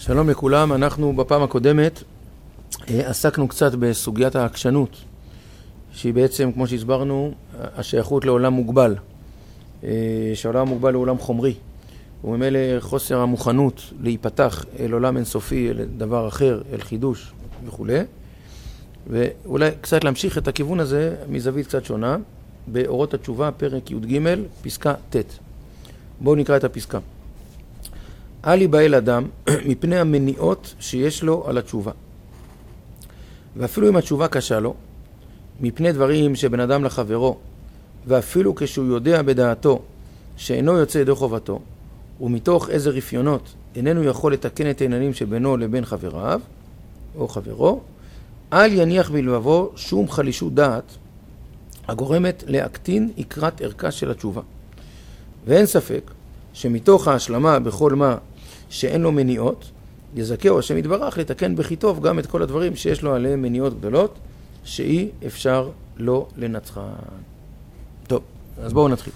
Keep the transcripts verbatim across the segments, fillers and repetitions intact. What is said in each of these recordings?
שלום לכולם, אנחנו בפעם הקודמת עסקנו קצת בסוגיית העקשנות, שהיא בעצם, כמו שהסברנו, השייכות לעולם מוגבל, שהעולם מוגבל הוא עולם חומרי, וממילא חוסר המוכנות להיפתח אל עולם אינסופי, אל דבר אחר, אל חידוש וכו'. ואולי קצת להמשיך את הכיוון הזה מזווית קצת שונה, באורות התשובה, פרק י"ג, פסקה ט'. בואו נקרא את הפסקה. אל ייבהל אדם מפני המניעות שיש לו על התשובה. ואפילו אם התשובה קשה לו, מפני דברים שבין אדם לחברו, ואפילו כשהוא יודע בדעתו שאינו יוצא ידי חובתו, ומתוך איזה רפיונות איננו יכול לתקן את העניינים שבינו לבין חבריו או חברו, אל יניח בלבבו שום חלישות דעת הגורמת להקטין עקרת ערכה של התשובה. ואין ספק שמתוך ההשלמה בכל מה שאין לו מניעות, יזכהו השם יתברך לתקן בכי טוב גם את כל הדברים שיש לו עליהם מניעות גדולות, שאי אפשר לא לנצחן. טוב, אז בואו נתחיל.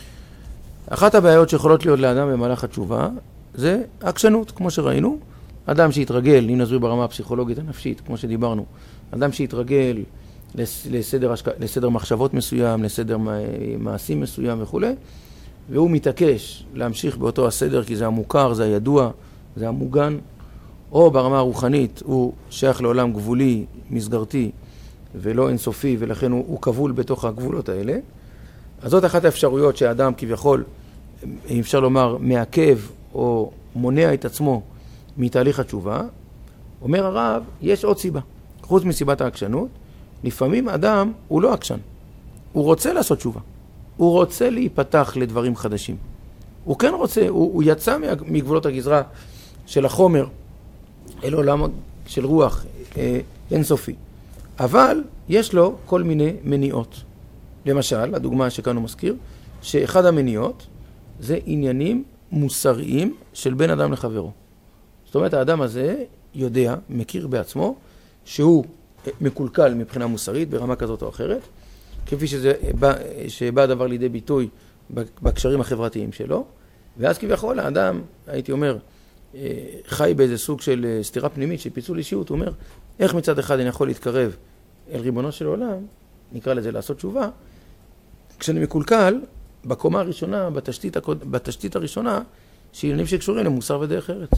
אחת הבעיות שיכולות להיות לאדם במהלך התשובה, זה עקשנות, כמו שראינו. אדם שהתרגל, אם נסביר ברמה הפסיכולוגית הנפשית, כמו שדיברנו, אדם שהתרגל לסדר, לסדר מחשבות מסוים, לסדר מעשים מסוים וכו', והוא מתעקש להמשיך באותו הסדר כי זה המוכר, זה הידוע, זה המוגן, או ברמה הרוחנית הוא שייך לעולם גבולי, מסגרתי ולא אינסופי, ולכן הוא, הוא כבול בתוך הגבולות האלה. אז זאת אחת האפשרויות שהאדם כביכול, אם אפשר לומר, מעכב או מונע את עצמו מתהליך התשובה. אומר הרב, יש עוד סיבה. חוץ מסיבת העקשנות, לפעמים אדם הוא לא עקשן. הוא רוצה לעשות תשובה. הוא רוצה להיפתח לדברים חדשים. הוא כן רוצה, הוא, הוא יצא מגבולות הגזרה של החומר אל עולם של רוח אה, אינסופי. אבל יש לו כל מיני מניעות. למשל, הדוגמה שכאן הוא מזכיר, שאחד המניעות זה עניינים מוסריים של בין אדם לחברו. זאת אומרת, האדם הזה יודע, מכיר בעצמו, שהוא מקולקל מבחינה מוסרית ברמה כזאת או אחרת, כפי שזה בא, שבא הדבר לידי ביטוי בקשרים החברתיים שלו, ואז כביכול האדם, הייתי אומר, חי באיזה סוג של סתירה פנימית, של פיצול אישיות. הוא אומר, איך מצד אחד אני יכול להתקרב אל ריבונו של עולם, נקרא לזה לעשות תשובה, כשאני מקולקל בקומה הראשונה, בתשתית, בתשתית הראשונה, שעניינים שקשורים למוסר ודרך ארץ.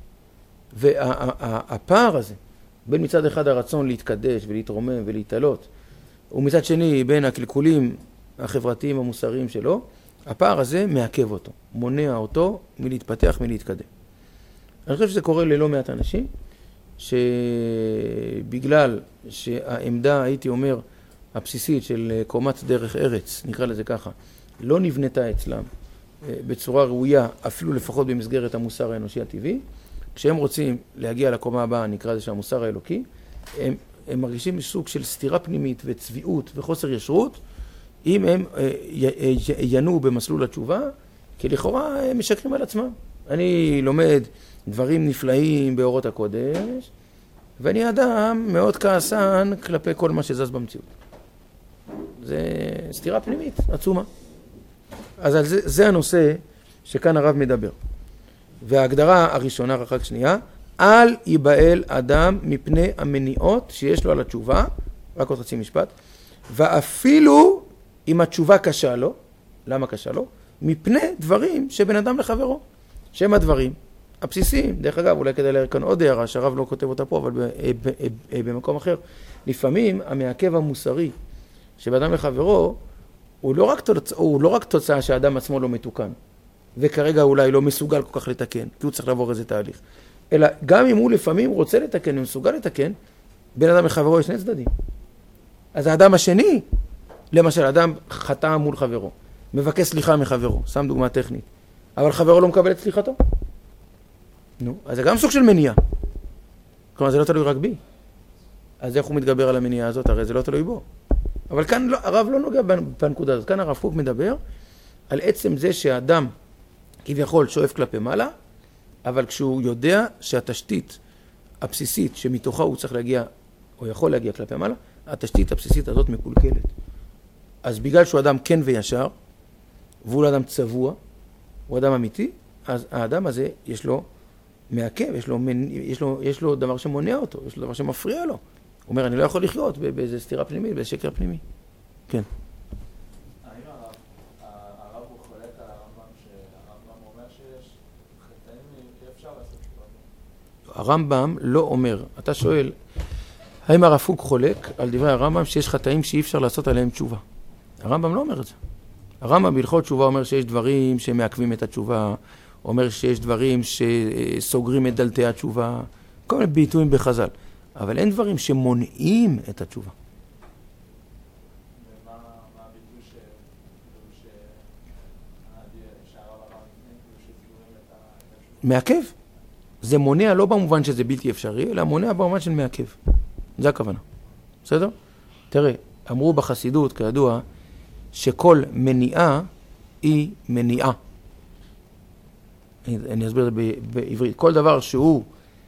והפער הזה, בין מצד אחד הרצון להתקדש ולהתרומם ולהתעלות, ומצד שני בין הקלקולים החברתיים המוסריים שלו, הפער הזה מעכב אותו, מונע אותו מלהתפתח, מלהתקדם. אני חושב שזה קורה ללא מעט אנשים, שבגלל שהעמדה, הייתי אומר, הבסיסית של קומת דרך ארץ, נקרא לזה ככה, לא נבנתה אצלם בצורה ראויה, אפילו לפחות במסגרת המוסר האנושי הטבעי, כשהם רוצים להגיע לקומה הבאה, נקרא לזה שהמוסר האלוקי, הם, הם מרגישים סוג של סתירה פנימית וצביעות וחוסר ישרות, אם הם ינו במסלול התשובה, כי לכאורה הם משקרים על עצמם. אני לומד דברים נפלאים באורות הקודש, ואני אדם מאוד כעסן כלפי כל מה שזז במציאות. זה סתירה פנימית, עצומה. אז על זה, זה הנושא שכאן הרב מדבר. וההגדרה הראשונה, רק שנייה, אל ייבהל אדם מפני המניעות שיש לו על התשובה, רק עוד חצי משפט, ואפילו אם התשובה קשה לו, למה קשה לו? מפני דברים שבין אדם לחברו, שהם הדברים הבסיסיים. דרך אגב, אולי כדאי להעיר כאן עוד הערה, שהרב לא כותב אותה פה, אבל במקום אחר. לפעמים המעכב המוסרי שבין אדם לחברו, הוא לא רק תוצאה, הוא לא רק תוצאה שהאדם עצמו לא מתוקן, וכרגע אולי לא מסוגל כל כך לתקן, כי הוא צריך לעבור איזה תהליך. אלא גם אם הוא לפעמים רוצה לתקן ומסוגל לתקן, בין אדם לחברו יש שני צדדים. אז האדם השני, למשל, אדם חטא מול חברו, מבקש סליחה מחברו, שם דוגמה טכנית, אבל חברו לא מקבל את סליחתו. נו, אז זה גם סוג של מניעה. כלומר, זה לא תלוי רק בי. אז איך הוא מתגבר על המניעה הזאת? הרי זה לא תלוי בו. אבל כאן לא, הרב לא נוגע בנקודה הזאת. כאן הרב קוק מדבר על עצם זה שהאדם כביכול שואף כלפי מעלה, אבל כשהוא יודע שהתשתית הבסיסית שמתוכה הוא צריך להגיע, או יכול להגיע כלפי מעלה, התשתית הבסיסית הזאת מקולקלת. אז בגלל שהוא אדם כן וישר, והוא לא אדם צבוע, הוא אדם אמיתי, אז האדם הזה יש לו מעכב, יש לו, יש לו, יש לו דבר שמונע אותו, יש לו דבר שמפריע לו. הוא אומר, אני לא יכול לחיות באיזו סתירה פנימית, באיזה שקר פנימי. כן. האם הרב הוא חולק על הרמב"ם, שהרמב"ם אומר שיש חטאים אי אפשר לעשות תשובה? הרמב"ם לא אומר, אתה שואל, האם הרב קוק חולק על דברי הרמב"ם שיש חטאים שאי אפשר לעשות עליהם תשובה? הרמב"ם לא אומר את זה. הרמב"ם בהלכות תשובה אומר שיש דברים שמעכבים את התשובה, אומר שיש דברים שסוגרים את דלתי התשובה, כל מיני ביטויים בחז"ל. אבל אין דברים שמונעים את התשובה. ומה הביטוי שהרב אמר לפני, שסגורים את התשובה? מעכב. זה מונע לא במובן שזה בלתי אפשרי, אלא מונע במובן של מעכב. זה הכוונה. בסדר? תראה, אמרו בחסידות, כידוע, שכל מניעה היא מניעה. אני, אני אסביר את זה בעברית. כל דבר שהוא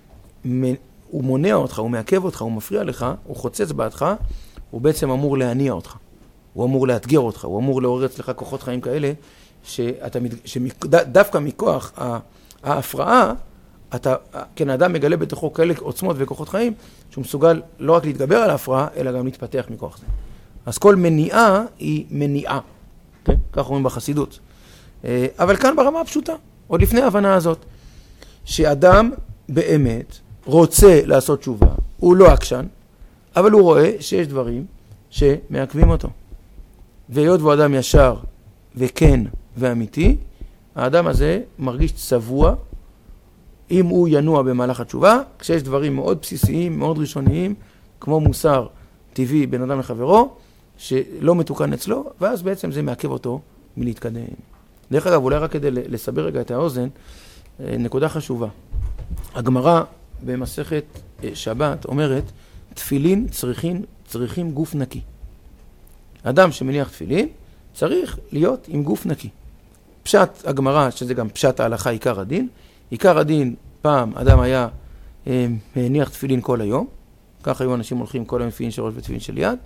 הוא מונע אותך, הוא מעכב אותך, הוא מפריע לך, הוא חוצץ בעדך, הוא בעצם אמור להניע אותך. הוא אמור לאתגר אותך, הוא אמור לעורר אצלך כוחות חיים כאלה, שאתה, שדווקא מכוח ההפרעה, אתה, כן, האדם מגלה בתוכו כאלה עוצמות וכוחות חיים, שהוא מסוגל לא רק להתגבר על ההפרעה, אלא גם להתפתח מכוח זה. אז כל מניעה היא מניעה, כן? כך אומרים בחסידות. אבל כאן ברמה הפשוטה, עוד לפני ההבנה הזאת, שאדם באמת רוצה לעשות תשובה, הוא לא עקשן, אבל הוא רואה שיש דברים שמעכבים אותו. והיות והוא אדם ישר וכן ואמיתי, האדם הזה מרגיש צבוע, אם הוא ינוע במהלך התשובה, כשיש דברים מאוד בסיסיים, מאוד ראשוניים, כמו מוסר טבעי בין אדם לחברו, שלא מתוקן אצלו, ואז בעצם זה מעכב אותו מלהתקדם. דרך אגב, אולי רק כדי לסבר רגע את האוזן, נקודה חשובה. הגמרא במסכת שבת אומרת, תפילין צריכים, צריכים גוף נקי. אדם שמניח תפילין צריך להיות עם גוף נקי. פשט הגמרא, שזה גם פשט ההלכה, עיקר הדין, עיקר הדין, פעם אדם היה מניח תפילין כל היום, כך היו אנשים הולכים כל היום תפילין של ראש ותפילין של יד,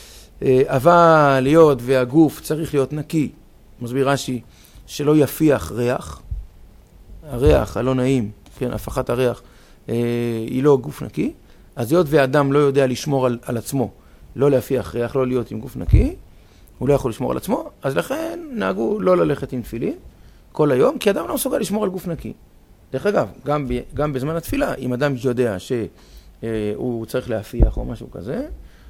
אבל להיות והגוף צריך להיות נקי, מסביר רש"י, שלא יפיח ריח, הריח הלא נעים, כן, הפחת הריח, היא לא גוף נקי, אז להיות והאדם לא יודע לשמור על, על עצמו, לא להפיח ריח, לא להיות עם גוף נקי, הוא לא יכול לשמור על עצמו, אז לכן נהגו לא ללכת עם תפילין כל היום, כי אדם לא מסוגל לשמור על גוף נקי. דרך אגב, גם, ב, גם בזמן התפילה, אם אדם יודע שהוא צריך להפיח או משהו כזה,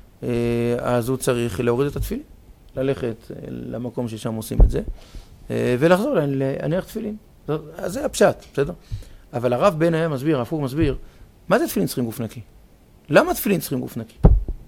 אז הוא צריך להוריד את התפילין, ללכת למקום ששם עושים את זה, ולחזור להניח תפילין. אז זה הפשט, בסדר? אבל הרב בן היה מסביר, הרב קוק מסביר, מה זה תפילין צריכים גוף נקי? למה תפילין צריכים גוף נקי?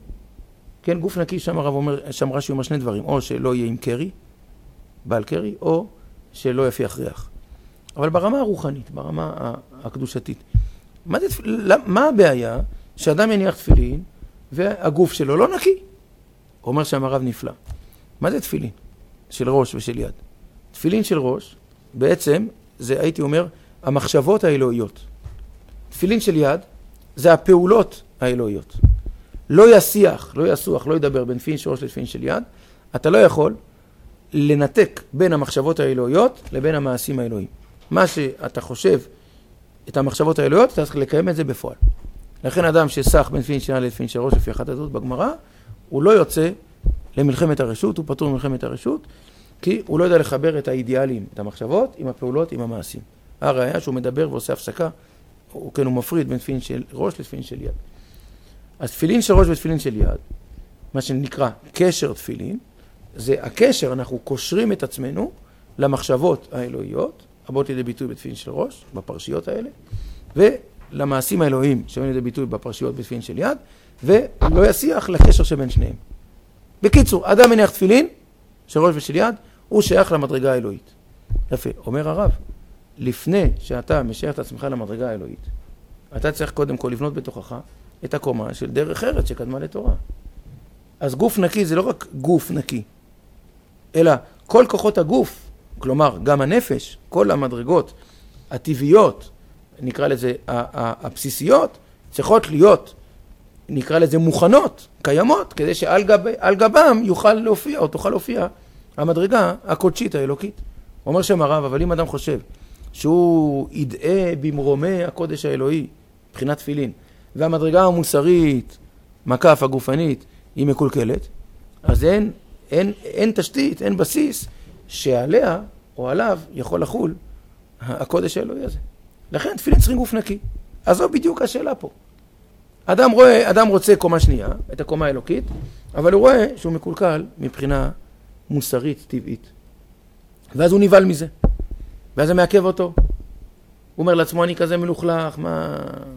כן, גוף נקי, שם הרב אומר, שם רש"י אומר שני דברים, או שלא יהיה עם קרי, בעל קרי, או שלא יפיח ריח. אבל ברמה הרוחנית, ברמה הקדושתית, מה, זה תפ... מה הבעיה שאדם יניח תפילין והגוף שלו לא נקי? אומר שם הרב נפלא. מה זה תפילין? של ראש ושל יד. תפילין של ראש, בעצם, זה הייתי אומר, המחשבות האלוהיות. תפילין של יד, זה הפעולות האלוהיות. לא יסיח, לא יסוח, לא ידבר בין תפילין של ראש לתפילין של יד. אתה לא יכול לנתק בין המחשבות האלוהיות לבין המעשים האלוהיים. מה שאתה חושב, את המחשבות האלוהיות, אתה צריך לקיים את זה בפועל. לכן אדם שסח בין תפילין של יד לתפילין של ראש, לפי אחת הזאת בגמרא, הוא לא יוצא למלחמת הרשות, הוא פטור ממלחמת הרשות, כי הוא לא יודע לחבר את האידיאלים, את המחשבות, עם הפעולות, עם המעשים. הראיה שהוא מדבר ועושה הפסקה, הוא, כן, הוא מפריד בין תפילין של ראש לתפילין של יד. אז תפילין של ראש ותפילין של יד, מה שנקרא קשר תפילין, זה הקשר, אנחנו קושרים את עצמנו למחשבות האלוהיות, הבאות לידי ביטוי בתפילין של ראש, בפרשיות האלה, ולמעשים האלוהיים שבאים לידי ביטוי בפרשיות בתפילין של יד, ולא יסיח לקשר שבין שניהם. בקיצור, אדם מניח תפילין של ראש ושל יד, הוא שייך למדרגה האלוהית. יפה, אומר הרב, לפני שאתה משייך את עצמך למדרגה האלוהית, אתה צריך קודם כל לבנות בתוכך את הקומה של דרך ארץ שקדמה לתורה. אז גוף נקי זה לא רק גוף נקי, אלא כל כוחות הגוף, כלומר גם הנפש, כל המדרגות הטבעיות, נקרא לזה הבסיסיות, צריכות להיות, נקרא לזה מוכנות, קיימות, כדי שעל גב, על גבם יוכל להופיע או תוכל להופיע המדרגה הקודשית האלוקית. הוא אומר שם הרב, אבל אם אדם חושב שהוא ידעה במרומי הקודש האלוהי, מבחינת תפילין, והמדרגה המוסרית, מקף הגופנית, היא מקולקלת, אז אין, אין, אין תשתית, אין בסיס, שעליה או עליו יכול לחול הקודש האלוהי הזה. לכן תפילין צריכים גוף נקי. אז זו בדיוק השאלה פה. אדם רואה, אדם רוצה קומה שנייה, את הקומה האלוקית, אבל הוא רואה שהוא מקולקל מבחינה מוסרית, טבעית. ואז הוא ניבל מזה. ואז זה מעכב אותו. הוא אומר לעצמו, אני כזה מלוכלך, מה...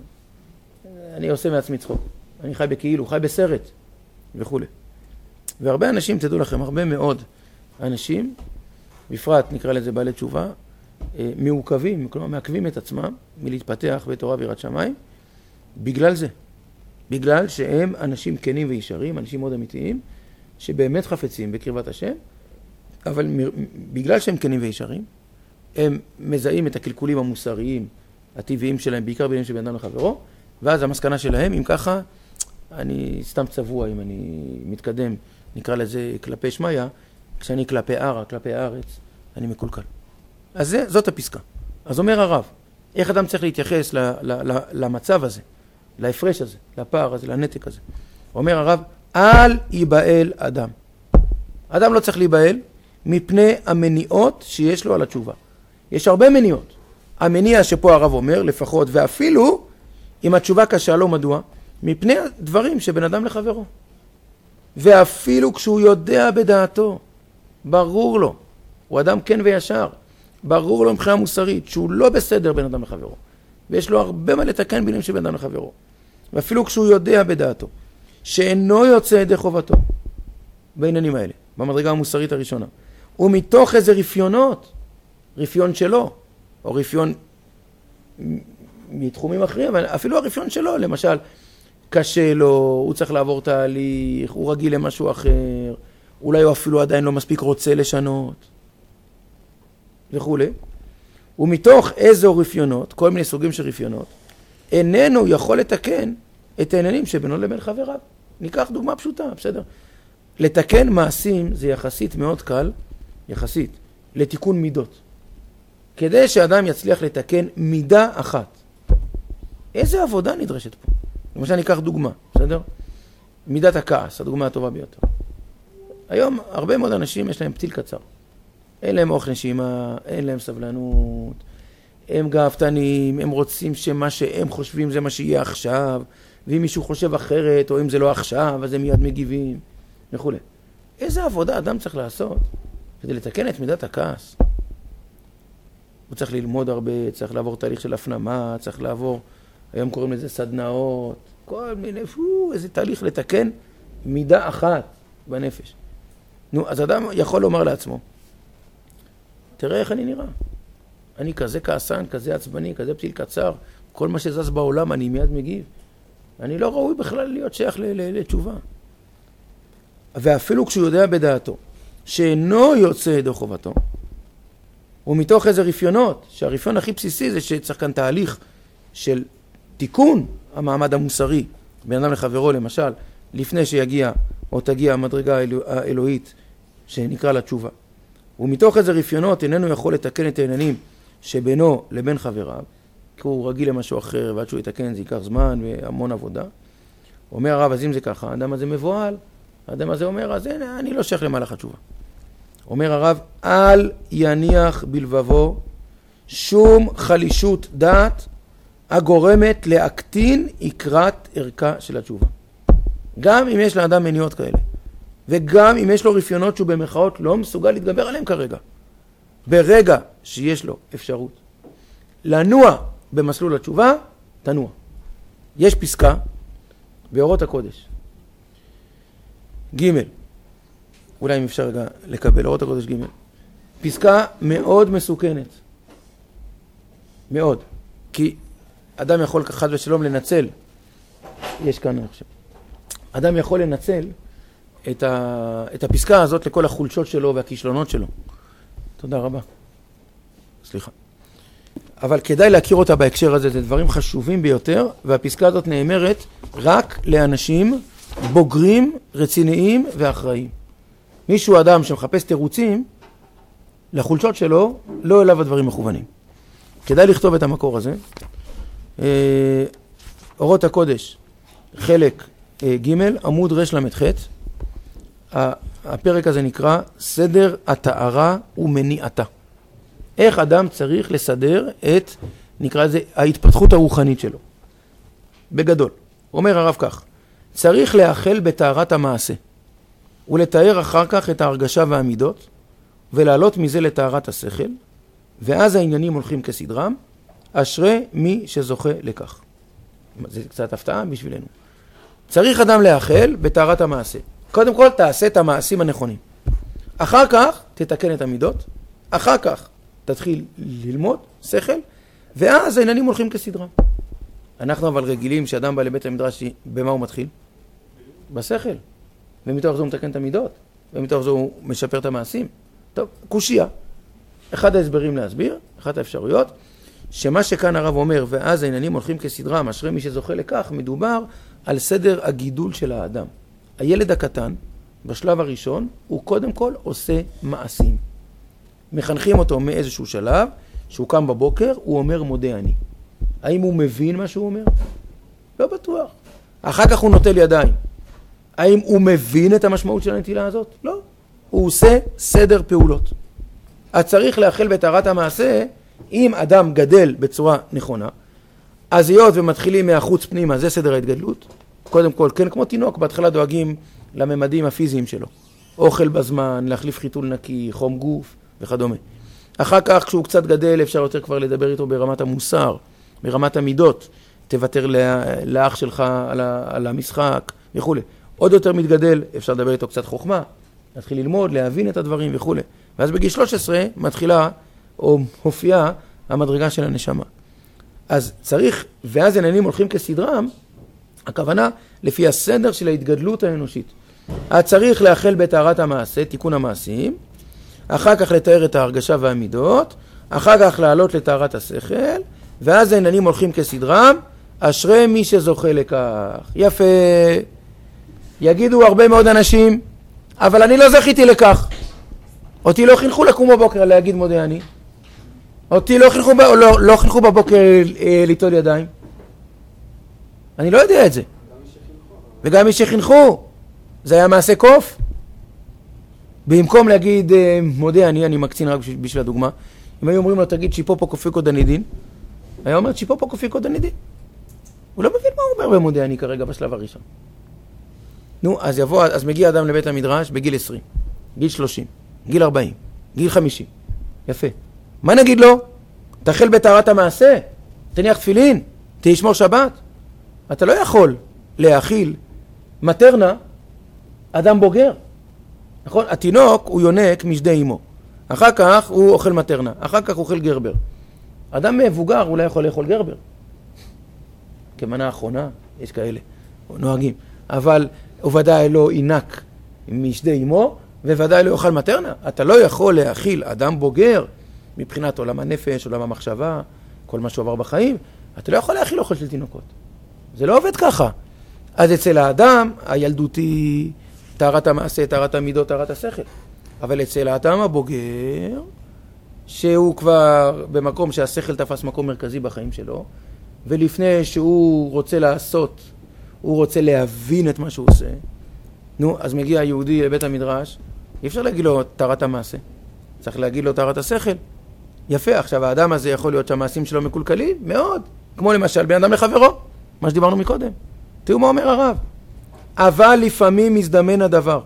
אני עושה מעצמי צחוק. אני חי בכאילו, חי בסרט, וכו'. והרבה אנשים, תדעו לכם, הרבה מאוד אנשים, בפרט נקרא לזה בעלי תשובה, מעוכבים, כלומר מעכבים את עצמם מלהתפתח בתורה ויראת שמיים, בגלל זה. בגלל שהם אנשים כנים וישרים, אנשים מאוד אמיתיים, שבאמת חפצים בקרבת השם, אבל בגלל שהם כנים וישרים, הם מזהים את הקלקולים המוסריים, הטבעיים שלהם, בעיקר בעניין של בן אדם לחברו, ואז המסקנה שלהם, אם ככה, אני סתם צבוע, אם אני מתקדם, נקרא לזה כלפי שמיה, כשאני כלפי ערה, כלפי הארץ, אני מקולקל. אז זה, זאת הפסקה. אז אומר הרב, איך אדם צריך להתייחס ל, ל, ל, למצב הזה, להפרש הזה, לפער הזה, לנתק הזה. אומר הרב, אל ייבהל אדם. אדם לא צריך להיבהל מפני המניעות שיש לו על התשובה. יש הרבה מניעות. המניע שפה הרב אומר, לפחות, ואפילו אם התשובה קשה לו, מדוע? מפני דברים שבן אדם לחברו. ואפילו כשהוא יודע בדעתו, ברור לו, הוא אדם כן וישר, ברור לו מבחינה מוסרית, שהוא לא בסדר בן אדם לחברו. ויש לו הרבה מה לתקן בעניינים של בן אדם לחברו. ואפילו כשהוא יודע בדעתו, שאינו יוצא ידי חובתו, בעניינים האלה, במדרגה המוסרית הראשונה, ומתוך איזה רפיונות, רפיון שלו, או רפיון מתחומים אחרים, אבל אפילו הרפיון שלו, למשל, קשה לו, הוא צריך לעבור תהליך, הוא רגיל למשהו אחר, אולי הוא אפילו עדיין לא מספיק רוצה לשנות, וכו'. ומתוך איזו רפיונות, כל מיני סוגים של רפיונות, איננו יכול לתקן את העניינים שבינו לבין חבריו. ניקח דוגמה פשוטה, בסדר? לתקן מעשים זה יחסית מאוד קל, יחסית, לתיקון מידות. כדי שאדם יצליח לתקן מידה אחת. איזה עבודה נדרשת פה? למשל ניקח דוגמה, בסדר? מידת הכעס, הדוגמה הטובה ביותר. היום הרבה מאוד אנשים יש להם פתיל קצר. אין להם אורך נשימה, אין להם סבלנות, הם גאוותנים, הם רוצים שמה שהם חושבים זה מה שיהיה עכשיו, ואם מישהו חושב אחרת, או אם זה לא עכשיו, אז הם מיד מגיבים, וכו'. איזה עבודה אדם צריך לעשות כדי לתקן את מידת הכעס? הוא צריך ללמוד הרבה, צריך לעבור תהליך של הפנמה, צריך לעבור, היום קוראים לזה סדנאות, כל מיני, פו, איזה תהליך לתקן מידה אחת בנפש. נו, אז אדם יכול לומר לעצמו, תראה איך אני נראה. אני כזה כעסן, כזה עצבני, כזה פתיל קצר, כל מה שזז בעולם אני מיד מגיב. אני לא ראוי בכלל להיות שייך לתשובה. ואפילו כשהוא יודע בדעתו, שאינו יוצא ידי חובתו, ומתוך איזה רפיונות, שהרפיון הכי בסיסי זה שצריך כאן תהליך של תיקון המעמד המוסרי, בין אדם לחברו למשל, לפני שיגיע או תגיע המדרגה האלוהית שנקרא לה תשובה. ומתוך איזה רפיונות איננו יכול לתקן את העניינים שבינו לבין חבריו, כי הוא רגיל למשהו אחר, ועד שהוא יתקן זה ייקח זמן והמון עבודה. אומר הרב, אז אם זה ככה, האדם הזה מבועל, האדם הזה אומר, אז הנה, אני לא שייך למהלך התשובה. אומר הרב, אל יניח בלבבו שום חלישות דעת הגורמת להקטין עקרת ערכה של התשובה. גם אם יש לאדם מניעות כאלה, וגם אם יש לו רפיונות שהוא במחאות לא מסוגל להתגבר עליהם כרגע. ברגע שיש לו אפשרות לנוע במסלול התשובה, תנוע. יש פסקה באורות הקודש. ג' אולי אם אפשר רגע לקבל, אורות הקודש ג' פסקה מאוד מסוכנת. מאוד. כי אדם יכול חד ושלום לנצל, יש כאן אני חושב, אדם יכול לנצל את, ה, את הפסקה הזאת לכל החולשות שלו והכישלונות שלו. תודה רבה. סליחה. אבל כדאי להכיר אותה בהקשר הזה, זה דברים חשובים ביותר, והפסקה הזאת נאמרת רק לאנשים בוגרים, רציניים ואחראיים. מישהו אדם שמחפש תירוצים, לחולשות שלו, לא אליו הדברים מכוונים. כדאי לכתוב את המקור הזה. אורות הקודש, חלק ג' עמוד רש למ"ח. הפרק הזה נקרא סדר התארה ומניעתה. איך אדם צריך לסדר את, נקרא לזה, ההתפתחות הרוחנית שלו. בגדול. אומר הרב כך, צריך להחל בתארת המעשה, ולתאר אחר כך את ההרגשה והמידות, ולעלות מזה לתארת השכל, ואז העניינים הולכים כסדרם, אשרי מי שזוכה לכך. זה קצת הפתעה בשבילנו. צריך אדם להחל בתארת המעשה. קודם כל תעשה את המעשים הנכונים. אחר כך תתקן את המידות, אחר כך תתחיל ללמוד שכל, ואז העניינים הולכים כסדרם. אנחנו אבל רגילים שאדם בא לבית המדרש, במה הוא מתחיל? בשכל. ומתוך זה הוא מתקן את המידות, ומתוך זה הוא משפר את המעשים. טוב, קושיה. אחד ההסברים להסביר, אחת האפשרויות, שמה שכאן הרב אומר, ואז העניינים הולכים כסדרם, אשרי מי שזוכה לכך, מדובר על סדר הגידול של האדם. הילד הקטן, בשלב הראשון, הוא קודם כל עושה מעשים. מחנכים אותו מאיזשהו שלב, שהוא קם בבוקר, הוא אומר מודה אני. האם הוא מבין מה שהוא אומר? לא בטוח. אחר כך הוא נוטל ידיים. האם הוא מבין את המשמעות של הנטילה הזאת? לא. הוא עושה סדר פעולות. אז צריך להחל בתארת המעשה, אם אדם גדל בצורה נכונה, אז היות ומתחילים מהחוץ פנימה, זה סדר ההתגדלות. קודם כל, כן, כמו תינוק, בהתחלה דואגים לממדים הפיזיים שלו. אוכל בזמן, להחליף חיתול נקי, חום גוף וכדומה. אחר כך, כשהוא קצת גדל, אפשר יותר כבר לדבר איתו ברמת המוסר, ברמת המידות. תוותר לאח שלך על, ה, על המשחק וכו'. עוד יותר מתגדל, אפשר לדבר איתו קצת חוכמה, להתחיל ללמוד, להבין את הדברים וכו'. ואז בגיל שלוש עשרה מתחילה או הופיעה המדרגה של הנשמה. אז צריך, ואז העניינים הולכים כסדרם, הכוונה לפי הסדר של ההתגדלות האנושית. אז צריך להחל בתארת המעשה, תיקון המעשים, אחר כך לתאר את ההרגשה והמידות, אחר כך לעלות לתארת השכל, ואז העניינים הולכים כסדרם, אשרי מי שזוכה לכך. יפה. יגידו הרבה מאוד אנשים, אבל אני לא זכיתי לכך. אותי לא חינכו לקום בבוקר להגיד מודה אני. אותי לא חינכו, לא, לא חינכו בבוקר אה, ליטול ידיים. אני לא יודע את זה. וגם מי שחינכו, זה היה מעשה קוף. במקום להגיד אה, מודה אני, אני מקצין רק בשביל, בשביל הדוגמה, אם היו אומרים לו תגיד שיפופו קופיקו דנידין, היה אומר שיפופו קופיקו דנידין. הוא לא מבין מה הוא אומר במודה אני כרגע בשלב הראשון. נו, אז יבוא, אז מגיע אדם לבית המדרש בגיל עשרים, גיל שלושים, גיל ארבעים, גיל חמישים. יפה. מה נגיד לו? תחל בתארת המעשה, תניח תפילין, תשמור שבת. אתה לא יכול להאכיל מטרנה אדם בוגר. נכון? התינוק הוא יונק משדה אמו. אחר כך הוא אוכל מטרנה, אחר כך הוא אוכל גרבר. אדם מבוגר אולי יכול לאכול גרבר. כמנה האחרונה, יש כאלה, נוהגים. אבל הוא ודאי לא ינק משדה אמו, וודאי לא יאכל מטרנה. אתה לא יכול להאכיל אדם בוגר, מבחינת עולם הנפש, עולם המחשבה, כל מה שעובר בחיים, אתה לא יכול להאכיל אוכל של תינוקות. זה לא עובד ככה. אז אצל האדם, הילדותי, תארת המעשה, תארת המידות, תארת השכל. אבל אצל האדם הבוגר, שהוא כבר במקום שהשכל תפס מקום מרכזי בחיים שלו, ולפני שהוא רוצה לעשות, הוא רוצה להבין את מה שהוא עושה, נו, אז מגיע היהודי לבית המדרש, אי אפשר להגיד לו תארת המעשה, צריך להגיד לו תארת השכל. יפה, עכשיו האדם הזה יכול להיות שהמעשים שלו מקולקלים מאוד, כמו למשל בין אדם לחברו, מה שדיברנו מקודם. תראו מה אומר הרב. אבל לפעמים מזדמן הדבר,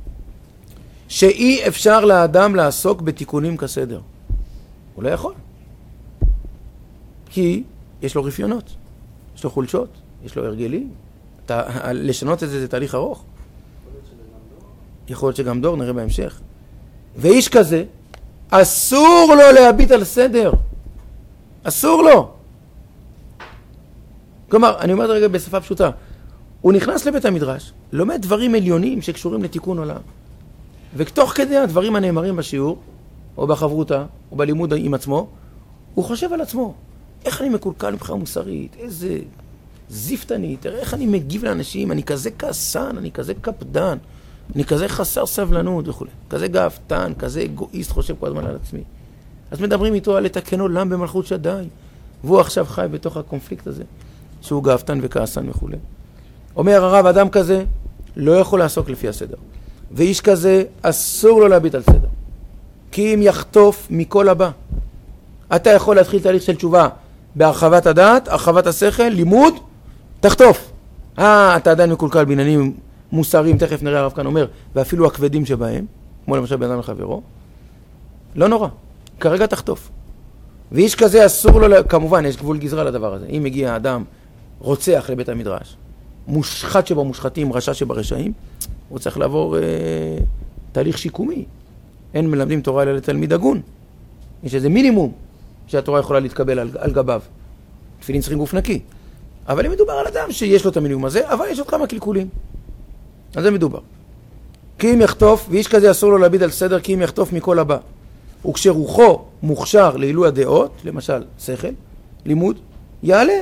שאי אפשר לאדם לעסוק בתיקונים כסדר. הוא לא יכול. כי יש לו רפיונות, יש לו חולשות, יש לו הרגלים. אתה, לשנות את זה זה תהליך ארוך. יכול להיות שגם דור, נראה בהמשך. ואיש כזה, אסור לו להביט על סדר. אסור לו. כלומר, אני אומר רגע בשפה פשוטה, הוא נכנס לבית המדרש, לומד דברים עליונים שקשורים לתיקון עולם. וכתוך כדי הדברים הנאמרים בשיעור, או בחברותה, או בלימוד עם עצמו, הוא חושב על עצמו. איך אני מקולקל מבחינה מוסרית? איזה זיפת אני? תראה איך אני מגיב לאנשים, אני כזה כעסן, אני כזה קפדן, אני כזה חסר סבלנות וכו'. כזה גאוותן, כזה אגואיסט חושב כל הזמן על עצמי. אז מדברים איתו על לתקן עולם במלכות שדי. והוא עכשיו חי בתוך הקונפליקט הזה, שהוא גאוותן וכעסן וכו'. אומר הרב, אדם כזה לא יכול לעסוק לפי הסדר. ואיש כזה אסור לו להביט על סדר. כי אם יחטוף מכל הבא. אתה יכול להתחיל תהליך של תשובה בהרחבת הדעת, הרחבת השכל, לימוד, תחטוף. אה, אתה עדיין מקולקל בעניינים מוסריים, תכף נראה הרב כאן אומר, ואפילו הכבדים שבהם, כמו למשל בן אדם לחברו, לא נורא, כרגע תחטוף. ואיש כזה אסור לו, כמובן יש גבול גזרה לדבר הזה. אם מגיע אדם רוצח לבית המדרש, מושחת שבמושחתים, רשע שברשעים, הוא צריך לעבור אה, תהליך שיקומי. אין מלמדים תורה אלא לתלמיד הגון. יש איזה מינימום שהתורה יכולה להתקבל על, על גביו. תפילין צריכים גוף נקי. אבל אם מדובר על אדם שיש לו את המינימום הזה, אבל יש עוד כמה קלקולים. על זה מדובר. כי אם יחטוף, ואיש כזה אסור לו להביט על סדר, כי אם יחטוף מכל הבא. וכשרוחו מוכשר לעילוי הדעות, למשל שכל, לימוד, יעלה,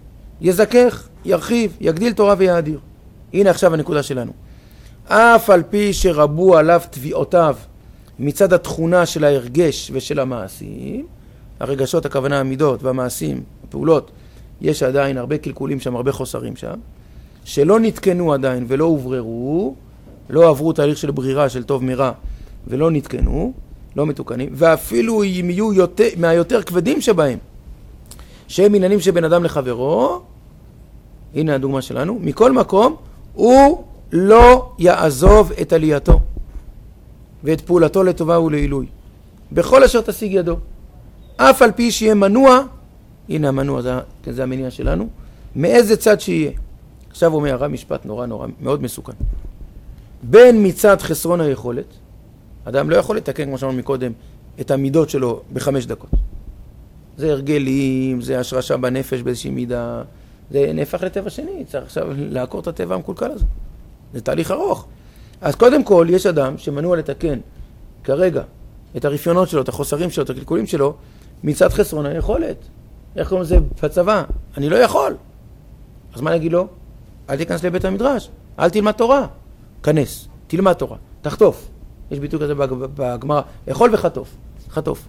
יזכך, ירחיב, יגדיל תורה ויאדיר. הנה עכשיו הנקודה שלנו. אף על פי שרבו עליו תביעותיו מצד התכונה של ההרגש ושל המעשים, הרגשות, הכוונה, המידות והמעשים, הפעולות, יש עדיין הרבה קלקולים שם, הרבה חוסרים שם, שלא נתקנו עדיין ולא הובררו, לא עברו תהליך של ברירה של טוב מרע ולא נתקנו, לא מתוקנים, ואפילו אם יהיו יותר, מהיותר כבדים שבהם, שהם עניינים שבין אדם לחברו, הנה הדוגמה שלנו, מכל מקום, הוא לא יעזוב את עלייתו ואת פעולתו לטובה ולעילוי. בכל אשר תשיג ידו. אף על פי שיהיה מנוע, הנה המנוע, זה, זה המניע שלנו, מאיזה צד שיהיה. עכשיו אומר הרב משפט נורא נורא, מאוד מסוכן. בין מצד חסרון היכולת, אדם לא יכול לתקן, כמו שאמרנו מקודם, את המידות שלו בחמש דקות. זה הרגלים, זה השרשה בנפש באיזושהי מידה, זה נהפך לטבע שני, צריך עכשיו לעקור את הטבע המקולקל הזה. זה תהליך ארוך. אז קודם כל, יש אדם שמנוע לתקן כרגע את הרפיונות שלו, את החוסרים שלו, את הקלקולים שלו, מצד חסרון היכולת. איך קוראים לזה בצבא? אני לא יכול. אז מה נגיד לו? אל תיכנס לבית המדרש, אל תלמד תורה. כנס, תלמד תורה, תחטוף. יש ביטוי כזה בגמרא, אכול וחטוף, חטוף.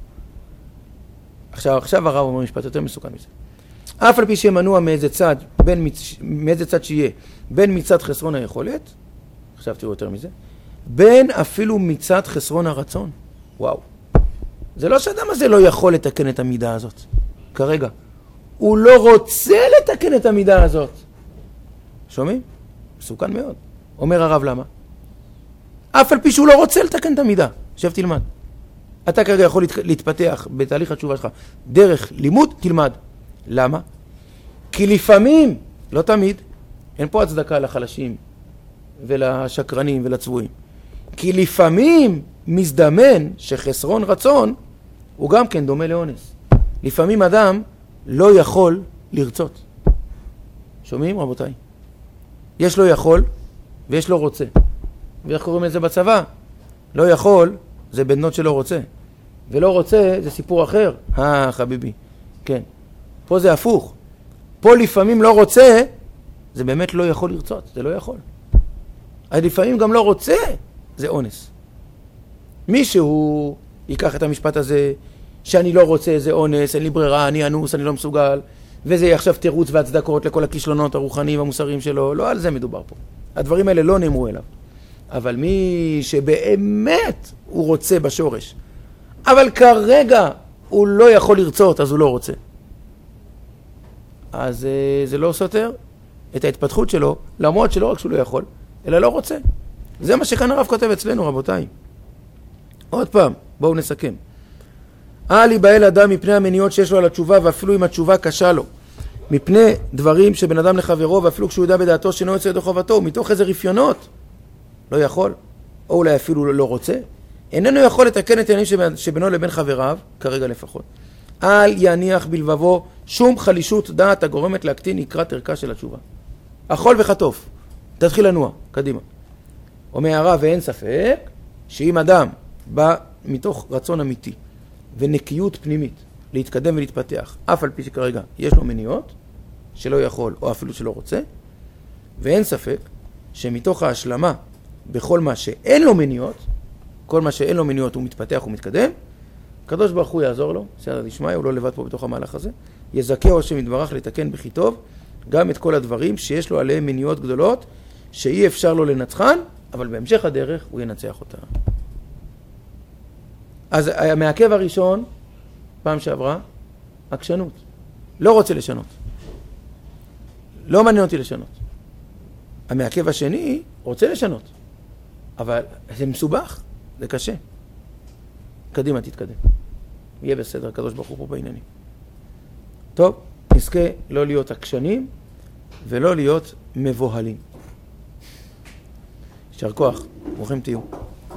עכשיו, עכשיו הרב אומר משפט יותר מסוכן מזה. אף על פי שמנוע מאיזה צד, בין, מאיזה צד שיהיה, בין מצד חסרון היכולת, עכשיו תראו יותר מזה, בין אפילו מצד חסרון הרצון. וואו. זה לא שהאדם הזה לא יכול לתקן את המידה הזאת. כרגע. הוא לא רוצה לתקן את המידה הזאת. שומעים? מסוכן מאוד. אומר הרב למה? אף על פי שהוא לא רוצה לתקן את המידה. שב תלמד. אתה כרגע יכול להתפתח בתהליך התשובה שלך. דרך לימוד, תלמד. למה? כי לפעמים, לא תמיד, אין פה הצדקה לחלשים ולשקרנים ולצבועים. כי לפעמים מזדמן שחסרון רצון הוא גם כן דומה לאונס. לפעמים אדם לא יכול לרצות. שומעים רבותיי? יש לו יכול ויש לו רוצה. ואיך קוראים את זה בצבא? לא יכול, זה בנות שלא רוצה. ולא רוצה, זה סיפור אחר. אה, חביבי. כן. פה זה הפוך. פה לפעמים לא רוצה, זה באמת לא יכול לרצות. זה לא יכול. אז לפעמים גם לא רוצה, זה אונס. מישהו ייקח את המשפט הזה, שאני לא רוצה, זה אונס, אין לי ברירה, אני אנוס, אני לא מסוגל, וזה עכשיו תירוץ והצדקות לכל הכישלונות הרוחניים והמוסריים שלו. לא על זה מדובר פה. הדברים האלה לא נאמרו אליו. אבל מי שבאמת הוא רוצה בשורש, אבל כרגע הוא לא יכול לרצות, אז הוא לא רוצה. אז זה לא סותר את ההתפתחות שלו, למרות שלא רק שהוא לא יכול, אלא לא רוצה. זה מה שכאן הרב כותב אצלנו, רבותיי. עוד פעם, בואו נסכם. אל ייבהל אדם מפני המניעות שיש לו על התשובה, ואפילו אם התשובה קשה לו. מפני דברים שבין אדם לחברו, ואפילו כשהוא יודע בדעתו שאינו יוצא ידי חובתו, מתוך איזה רפיונות, לא יכול, או אולי אפילו לא רוצה, איננו יכול לתקן את העניינים שבינו לבין חבריו, כרגע לפחות. אל יניח בלבבו שום חלישות דעת הגורמת להקטין יקרת ערכה של התשובה. אכול וחטוף, תתחיל לנוע, קדימה. אומר הרב, ואין ספק שאם אדם בא מתוך רצון אמיתי ונקיות פנימית להתקדם ולהתפתח, אף על פי שכרגע יש לו מניעות שלא יכול או אפילו שלא רוצה, ואין ספק שמתוך ההשלמה בכל מה שאין לו מניעות, כל מה שאין לו מניעות הוא מתפתח ומתקדם, הקדוש ברוך הוא יעזור לו, סייעתא דשמיא, הוא לא לבד פה בתוך המהלך הזה, יזכהו השם יתברך לתקן בכי טוב, גם את כל הדברים שיש לו עליהם מניעות גדולות, שאי אפשר לו לנצחן, אבל בהמשך הדרך הוא ינצח אותה. אז המעכב הראשון, פעם שעברה, עקשנות. לא רוצה לשנות. לא מעניין אותי לשנות. המעכב השני רוצה לשנות. אבל זה מסובך, זה קשה. קדימה, תתקדם. יהיה בסדר, הקדוש ברוך הוא פה בעניינים. טוב, נזכה לא להיות עקשנים ולא להיות מבוהלים. יישר כוח, ברוכים תהיו.